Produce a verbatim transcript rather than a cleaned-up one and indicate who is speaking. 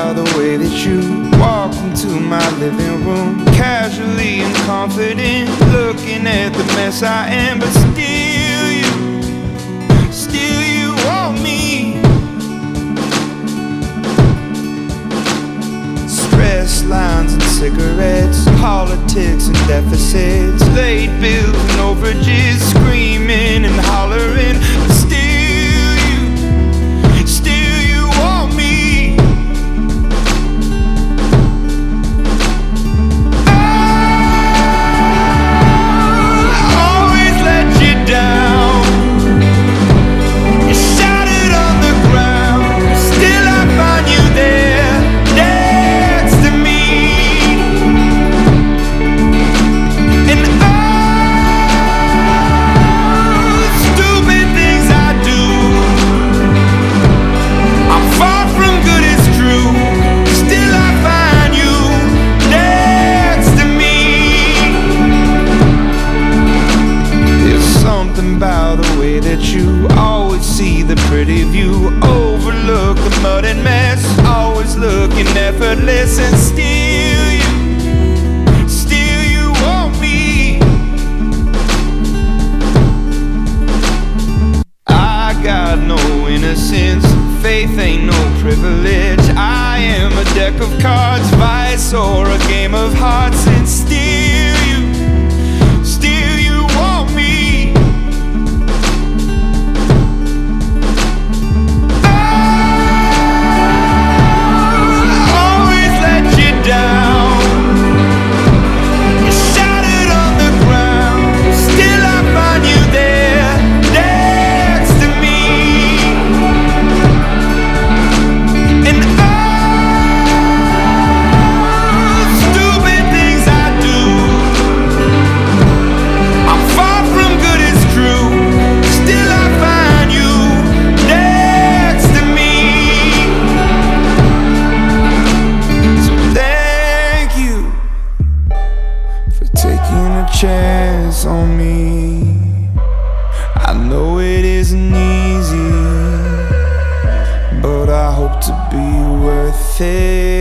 Speaker 1: about the way that you walked into my living room, casually and confident, looking at the mess I am. But still you, still you want me. Stress lines and cigarettes, politics and deficits, late bills and overages, screaming and hollering. But still you, still you want me. I always let you down. You shattered on the ground, still I find you there, next to me. And oh, stupid things I do, I'm far from good, it's true, still I find you next to me. There's something about the way that you always see the pretty view, overlook the mud and mess, always looking effortless. And still you, still you want me. I got no innocence, faith ain't no privilege. I am a deck of cards, vice or a game of hearts. And still you, still you want me. I always let you down. You shattered on the ground, still I find you there, next to me. And oh, stupid things I do, I'm far from good, it's true, still I find you next to me. So thank you for taking a chance on me. I know it isn't easy, but I hope to be worth it.